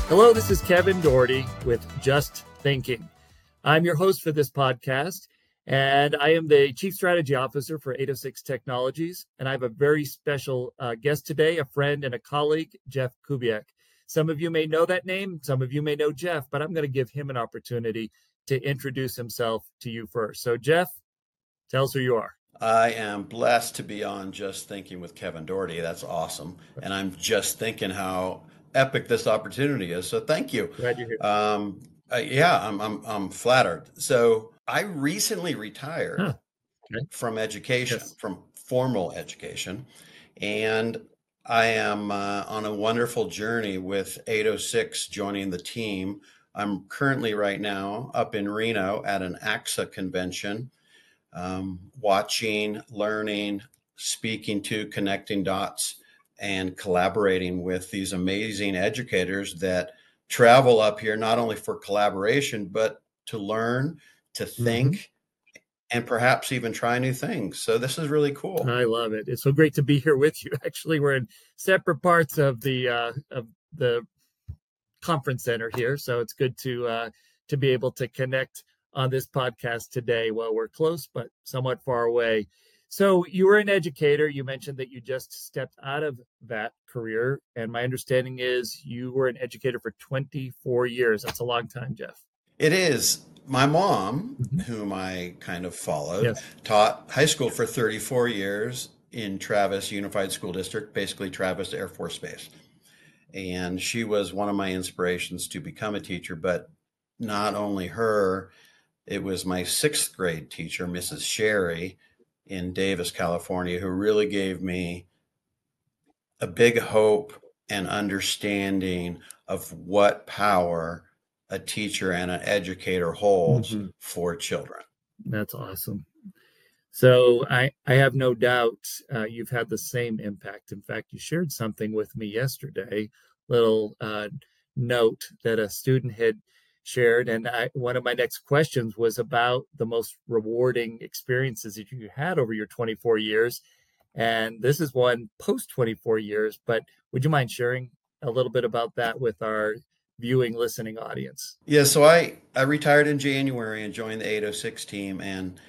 Hello, this is Kevin Doherty with Just Thinking. I'm your host for this podcast, and I am the Chief Strategy Officer for 806 Technologies. And I have a very special guest today, a friend and a colleague, Jeff Kubiak. Some of you may know that name, some of you may know Jeff, but I'm going to give him an opportunity to introduce himself to you first. So, Jeff, tell us who you are. I am blessed to be on Just Thinking with Kevin Doherty. That's awesome. And I'm just thinking how epic this opportunity is. So thank you. Glad you're here. I'm flattered. So I recently retired from education, from formal education, and I am on a wonderful journey with 806 joining the team. I'm currently right now up in Reno at an AXA convention, watching, learning, speaking to, connecting dots, and collaborating with these amazing educators that travel up here, not only for collaboration, but to learn, to think, and perhaps even try new things. So this is really cool. I love it. It's so great to be here with you. Actually, we're in separate parts of the conference center here, so it's good to be able to connect on this podcast today. Well, we're close, but somewhat far away. So you were an educator. You mentioned that you just stepped out of that career. And my understanding is you were an educator for 24 years. That's a long time, Jeff. It is. My mom, whom I kind of followed, taught high school for 34 years in Travis Unified School District, basically Travis Air Force Base. And she was one of my inspirations to become a teacher, but not only her, it was my sixth grade teacher, Mrs. Sherry, in Davis, California, who really gave me a big hope and understanding of what power a teacher and an educator holds for children. That's awesome. So I have no doubt you've had the same impact. In fact, you shared something with me yesterday, little note that a student had shared. And one of my next questions was about the most rewarding experiences that you had over your 24 years. And this is one post 24 years, but would you mind sharing a little bit about that with our viewing, listening audience? Yeah, so I retired in January and joined the 806 team. And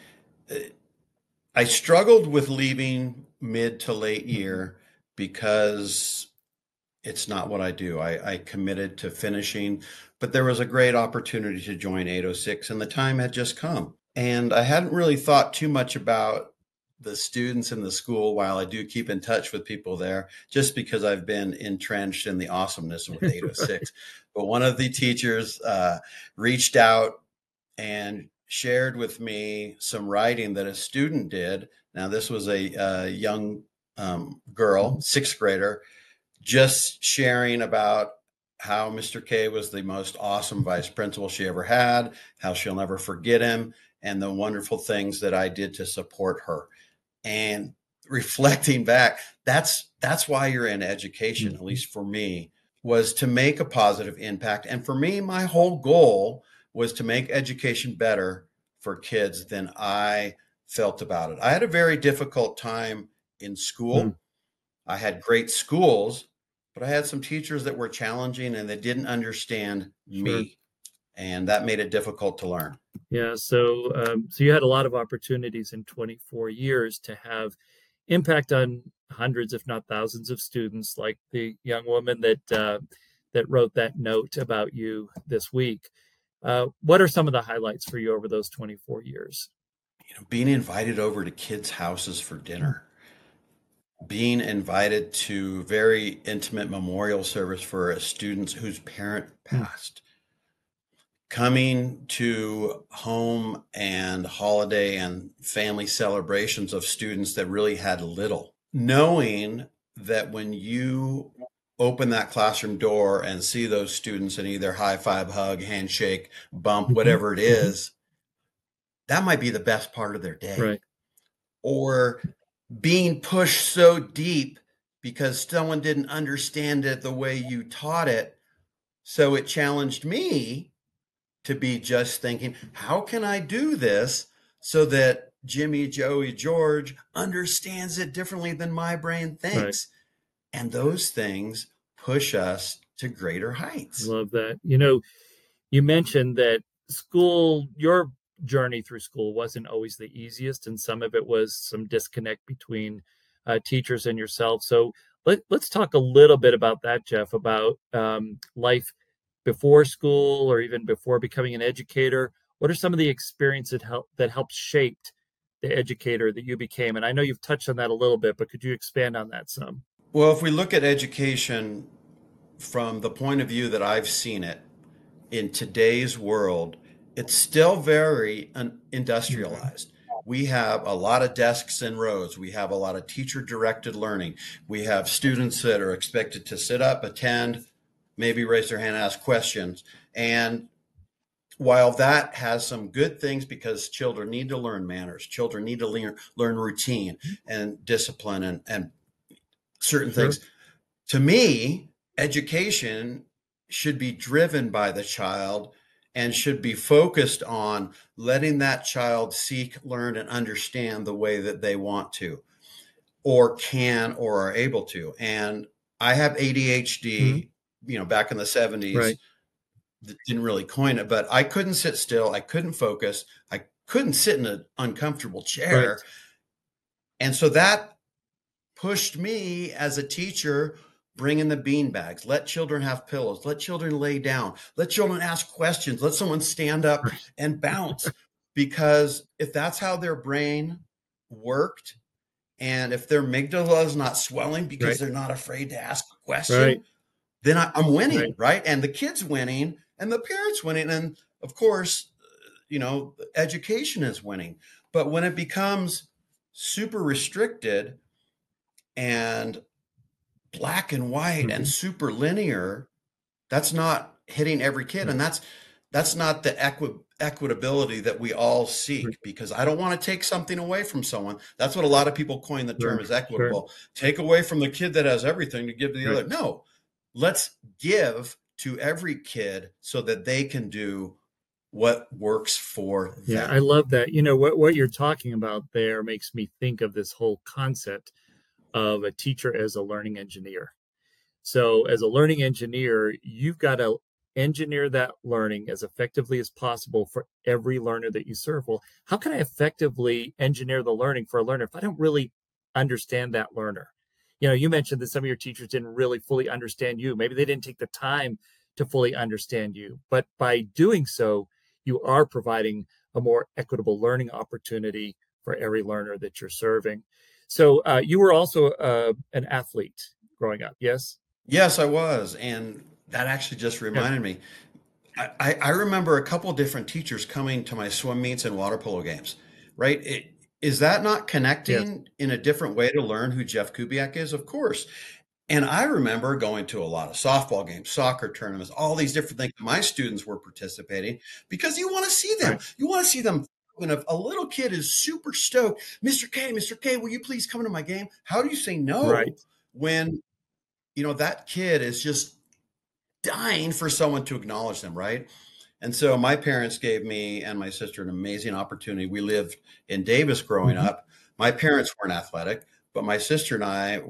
I struggled with leaving mid to late year because it's not what I do. I committed to finishing, but there was a great opportunity to join 806 and the time had just come. And I hadn't really thought too much about the students in the school while I do keep in touch with people there, just because I've been entrenched in the awesomeness with 806. But one of the teachers reached out and shared with me some writing that a student did. Now, this was a young girl, sixth grader, just sharing about how Mr. K was the most awesome vice principal she ever had, how she'll never forget him, and the wonderful things that I did to support her. And reflecting back, that's why you're in education, at least for me, was to make a positive impact. And for me, my whole goal was to make education better for kids than I felt about it. I had a very difficult time in school. I had great schools, but I had some teachers that were challenging and they didn't understand me. And that made it difficult to learn. Yeah, so you had a lot of opportunities in 24 years to have impact on hundreds, if not thousands, of students, like the young woman that wrote that note about you this week. What are some of the highlights for you over those 24 years? Being invited over to kids' houses for dinner. Being invited to very intimate memorial service for a student whose parent passed. Coming to home and holiday and family celebrations of students that really had little. Knowing that when you open that classroom door and see those students and either high five, hug, handshake, bump, whatever it is, that might be the best part of their day. Right. Or being pushed so deep because someone didn't understand it the way you taught it. So it challenged me to be just thinking, how can I do this so that Jimmy, Joey, George understands it differently than my brain thinks? Right. And those things push us to greater I heights. love that. You mentioned that your journey through school wasn't always the easiest, and some of it was some disconnect between teachers and yourself. So let's talk a little bit about that, Jeff, about life before school or even before becoming an educator. What are some of the experiences that helped shape the educator that you became? And I know you've touched on that a little bit, but could you expand on that some? Well, if we look at education from the point of view that I've seen it in today's world, it's still very Mhm. industrialized. We have a lot of desks and rows. We have a lot of teacher directed learning. We have students that are expected to sit up, attend, maybe raise their hand, ask questions. And while that has some good things because children need to learn manners, children need to learn routine and discipline and certain Sure. things. To me, education should be driven by the child and should be focused on letting that child seek, learn, and understand the way that they want to, or can, or are able to. And I have Mhm. ADHD, back in the 70s, Right. didn't really coin it, but I couldn't sit still. I couldn't focus. I couldn't sit in an uncomfortable Right. chair. And so that pushed me as a teacher, bring in the bean bags, let children have pillows, let children lay down, let children ask questions, let someone stand up Right. and bounce. Because if that's how their brain worked, and if their amygdala is not swelling because Right. they're not afraid to ask a Right. question, then I'm winning, Right. right? And the kids winning and the parents winning. And of course, education is winning. But when it becomes super restricted and black and white and Mhm. super linear, that's not hitting every kid. And Right. that's not the equitability that we all Right. seek, because I don't want to take something away from someone. That's what a lot of people coin the term Right. as Sure. equitable. Take away from the kid that has everything to give to the Right. other. No, let's give to every kid so that they can do what works for Yeah, I them. love that. What you're talking about there makes me think of this whole concept of a teacher as a learning engineer. So, as a learning engineer, you've got to engineer that learning as effectively as possible for every learner that you serve. Well, how can I effectively engineer the learning for a learner if I don't really understand that learner? You mentioned that some of your teachers didn't really fully understand you. Maybe they didn't take the time to fully understand you. But by doing so, you are providing a more equitable learning opportunity for every learner that you're serving. So, you were also an athlete growing up, yes? Yes, I was. And that actually just Yeah. reminded me. I remember a couple of different teachers coming to my swim meets and water polo games, right? Is that not Yes. connecting in a different way to learn who Jeff Kubiak is? Of course. And I remember going to a lot of softball games, soccer tournaments, all these different things. My students were participating because you want to see them. Right. You want to see them. When a little kid is super stoked, Mr. K, will you please come to my game? How do you say no Right. when that kid is just dying for someone to acknowledge them, right? And so my parents gave me and my sister an amazing opportunity. We lived in Davis growing Mhm. up. My parents weren't athletic, but my sister and I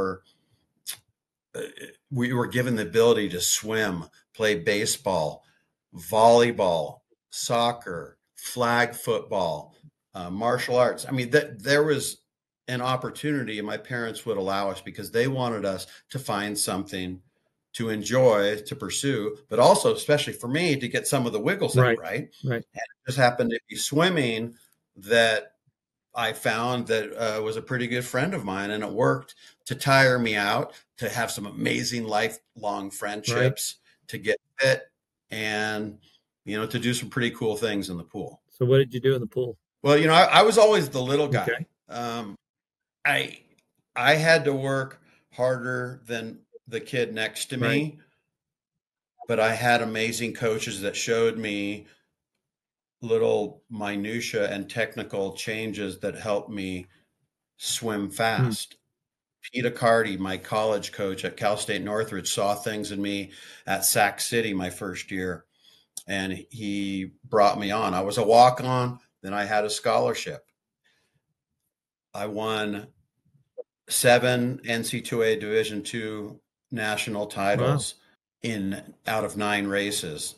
uh, we were given the ability to swim, play baseball, volleyball, soccer, flag football, martial arts. I mean, there was an opportunity, and my parents would allow us because they wanted us to find something to enjoy, to pursue, but also, especially for me, to get some of the wiggles in, Right. right? Right. And it just happened to be swimming that I found that was a pretty good friend of mine, and it worked to tire me out, to have some amazing lifelong Right. friendships, to get fit, and to do some pretty cool things in the pool. So what did you do in the pool? Well, I was always the little Okay. guy. I I had to work harder than the kid next to Right. me, but I had amazing coaches that showed me little minutia and technical changes that helped me swim Hmm. fast. Pete Accardi, my college coach at Cal State Northridge, saw things in me at Sac City my first year, and he brought me on. I was a walk on, then I had a scholarship. I won 7 NC2A Division II national Wow. titles. in out of 9 races.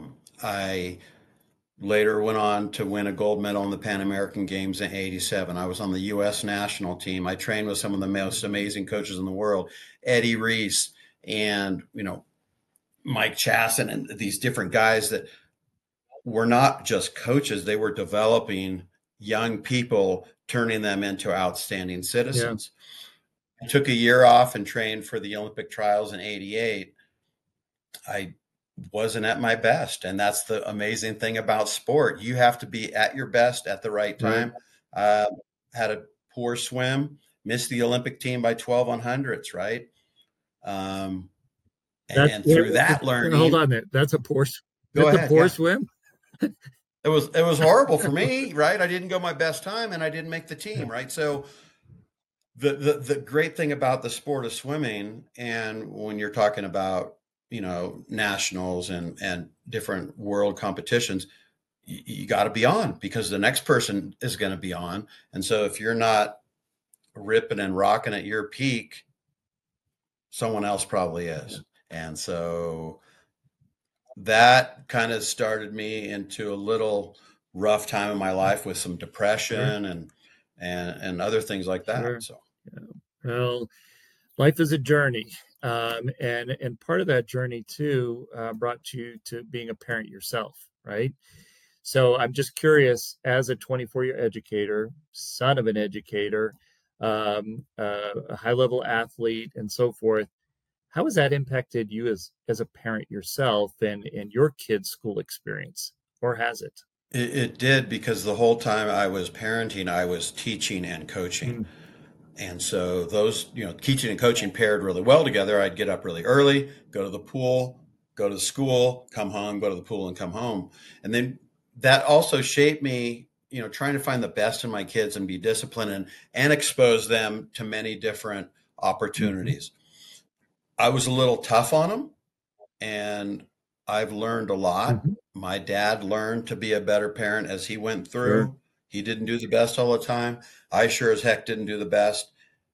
I later went on to win a gold medal in the Pan American Games in '87. I was on the U.S. national team. I trained with some of the most amazing coaches in the world, Eddie Reese and Mike Chasson, and these different guys that were not just coaches; they were developing young people, turning them into outstanding Yeah. citizens. I took a year off and trained for the Olympic trials in '88. I wasn't at my best. And that's the amazing thing about sport. You have to be at your best at the right Right. time. Had a poor swim, missed the Olympic team by 12 on hundreds, right? Um, That's and through that hold learning, on there. go That's a ahead. poor Yeah. swim. It was horrible for me, right? I didn't go my best time and I didn't make the team, right? So the great thing about the sport of swimming, and when you're talking about nationals and different world competitions, you got to be on because the next person is going to be on. And so if you're not ripping and rocking at your peak, someone else probably is. And so that kind of started me into a little rough time in my life with some Sure. depression and other things like that. Sure. So Yeah. Well, life is a journey. And part of that journey too brought you to being a parent yourself, right? So I'm just curious, as a 24-year educator, son of an educator, a high-level athlete, and so forth, how has that impacted you as a parent yourself and your kids' school experience, or has it? it did, because the whole time I was parenting, I was teaching and coaching. Mm, And so those, teaching and coaching paired really well together. I'd get up really early, go to the pool, go to school, come home, go to the pool, and come home. And then that also shaped me, trying to find the best in my kids and be disciplined and expose them to many different mhm, opportunities. I was a little tough on them, and I've learned a lot. mhm. My dad learned to be a better parent as he went Sure. through. He didn't do the best all the time. I sure as heck didn't do the best.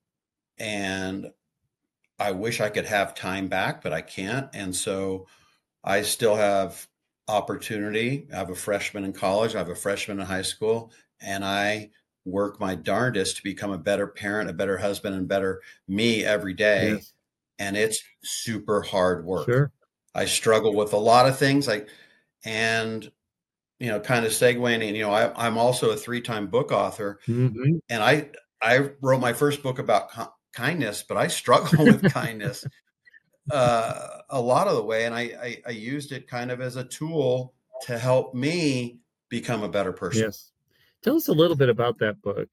And I wish I could have time back, but I can't. And so I still have opportunity. I have a freshman in college, I have a freshman in high school, and I work my darndest to become a better parent, a better husband, and better me every day. Yes. And it's super hard work. Sure. I struggle with a lot of things, and kind of segueing, I'm also a 3-time book author, Hmm. and I wrote my first book about kindness, but I struggle with kindness a lot of the way, and I used it kind of as a tool to help me become a better person. Yes. Tell us a little bit about that book.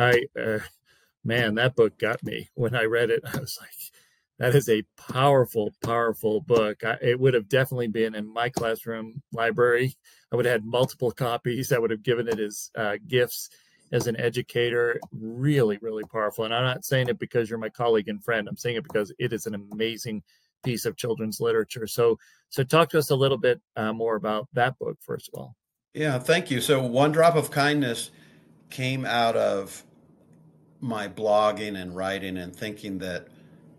Man, that book got me. When I read it, I was like, that is a powerful, powerful book. It would have definitely been in my classroom library. I would have had multiple copies. I would have given it as gifts as an educator. Really, really powerful. And I'm not saying it because you're my colleague and friend. I'm saying it because it is an amazing piece of children's literature. So talk to us a little bit more about that book, first of all. Yeah, thank you. So One Drop of Kindness came out of my blogging and writing and thinking that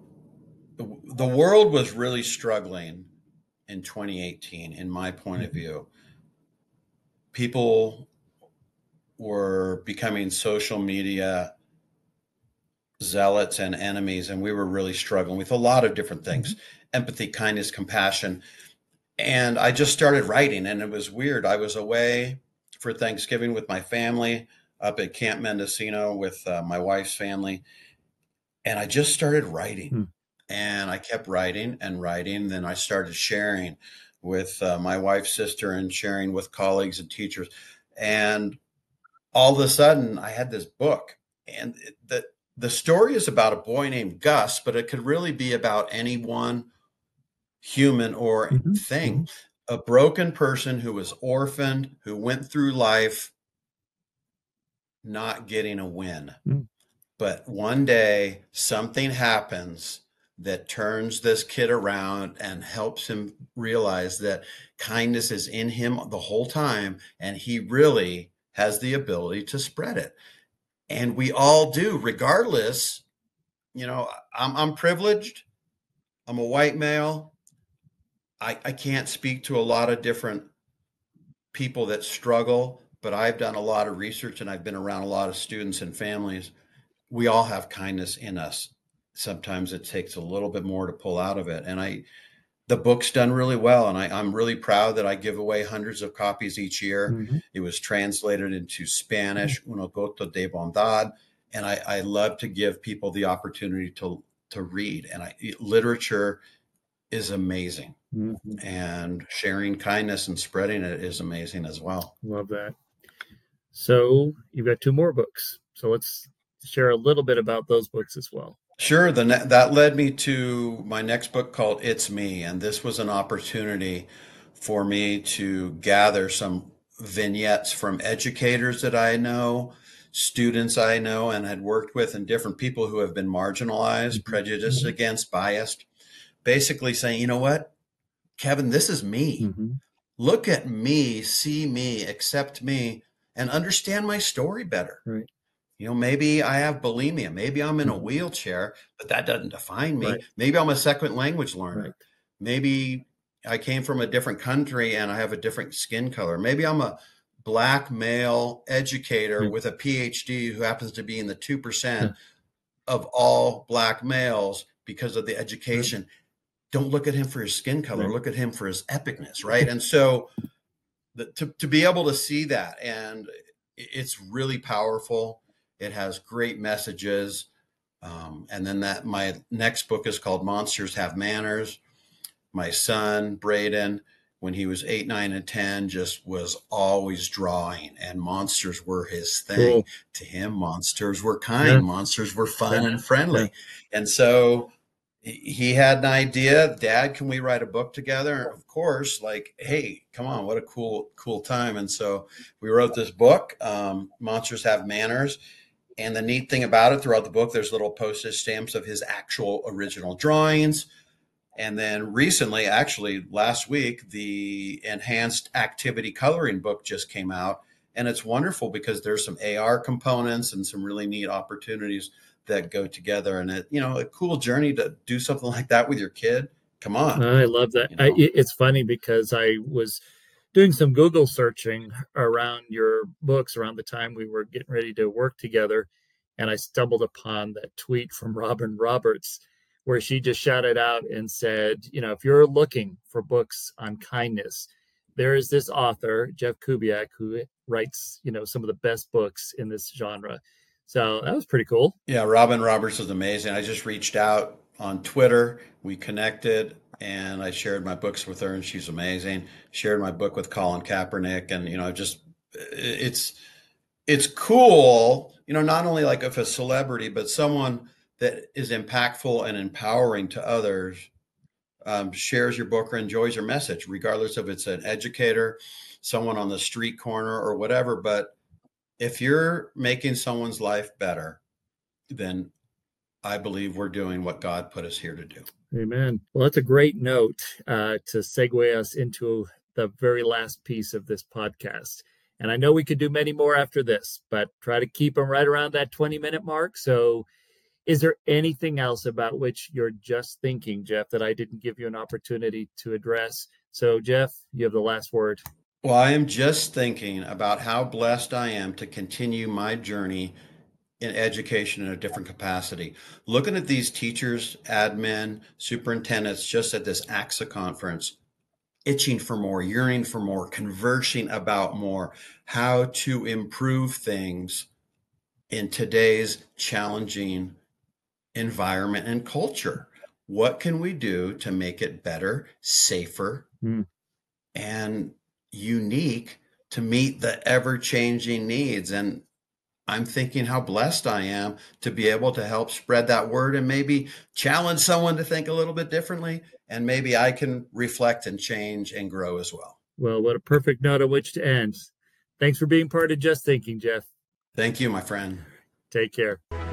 the world was really struggling in 2018, in my point of Mhm. view. People were becoming social media zealots and enemies, and we were really struggling with a lot of different things: Mhm. empathy, kindness, compassion. And I just started writing, and it was weird. I was away for Thanksgiving with my family up at Camp Mendocino with my wife's family, and I just started writing. Mm. And I kept writing and writing. Then I started sharing with my wife's sister and sharing with colleagues and teachers. And all of a sudden, I had this book, and the story is about a boy named Gus, but it could really be about anyone, human or Mhm. thing. Mhm. A broken person who was orphaned, who went through life not getting a win. Mm. But one day something happens that turns this kid around and helps him realize that kindness is in him the whole time, and he really has the ability to spread it. And we all do, regardless. I'm privileged. I'm a white male. I can't speak to a lot of different people that struggle, but I've done a lot of research and I've been around a lot of students and families. We all have kindness in us. Sometimes it takes a little bit more to pull out of it. And the book's done really well. And I'm really proud that I give away hundreds of copies each year. Mm-hmm. It was translated into Spanish, Una Gota de Bondad. And I love to give people the opportunity to read. And literature is amazing. Mm-hmm. And sharing kindness and spreading it is amazing as well. Love that. So you've got 2 more books. So let's share a little bit about those books as well. Sure. That led me to my next book called It's Me. And this was an opportunity for me to gather some vignettes from educators that I know, students I know and had worked with, and different people who have been marginalized, prejudiced against, biased, basically saying, you know what, Kevin, this is me. Mm-hmm. Look at me, see me, accept me, and understand my story better. Right. Maybe I have bulimia. Maybe I'm in a wheelchair, but that doesn't define me. Right. Maybe I'm a second language learner. Right. Maybe I came from a different country and I have a different skin color. Maybe I'm a Black male educator with a PhD who happens to be in the 2% of all Black males because of the education. Don't look at him for his skin color. Look at him for his epicness, right? And so to be able to see that, and it's really powerful. It has great messages. And then my next book is called Monsters Have Manners. My son, Braden, when he was 8, 9, and 10, just was always drawing, and monsters were his thing. Cool. To him, monsters were kind. Monsters were fun and friendly. And so he had an idea. Dad, can we write a book together? Of course, hey, come on, what a cool time. And so we wrote this book, Monsters Have Manners. And the neat thing about it, throughout the book, there's little postage stamps of his actual original drawings. And then recently, actually last week, the enhanced activity coloring book just came out. And it's wonderful because there's some AR components and some really neat opportunities that go together. And a cool journey to do something like that with your kid. Come on. I love that. It's funny because I was doing some Google searching around your books around the time we were getting ready to work together. And I stumbled upon that tweet from Robin Roberts where she just shouted out and said, if you're looking for books on kindness, there is this author, Jeff Kubiak, who writes, some of the best books in this genre. So that was pretty cool. Yeah, Robin Roberts is amazing. I just reached out on Twitter. We connected and I shared my books with her and she's amazing. Shared my book with Colin Kaepernick. And, it's cool, not only like if a celebrity, but someone that is impactful and empowering to others shares your book or enjoys your message, regardless if it's an educator, someone on the street corner or whatever. But if you're making someone's life better, then I believe we're doing what God put us here to do. Amen. Well, that's a great note to segue us into the very last piece of this podcast. And I know we could do many more after this, but try to keep them right around that 20-minute mark. So is there anything else about which you're just thinking, Jeff, that I didn't give you an opportunity to address? So, Jeff, you have the last word. Well, I am just thinking about how blessed I am to continue my journey in education in a different capacity. Looking at these teachers, admin, superintendents just at this AXA conference, itching for more, yearning for more, conversing about more, how to improve things in today's challenging environment and culture. What can we do to make it better, safer, and unique to meet the ever-changing needs? And I'm thinking how blessed I am to be able to help spread that word and maybe challenge someone to think a little bit differently. And maybe I can reflect and change and grow as well. Well, what a perfect note on which to end. Thanks for being part of Just Thinking, Jeff. Thank you, my friend. Take care.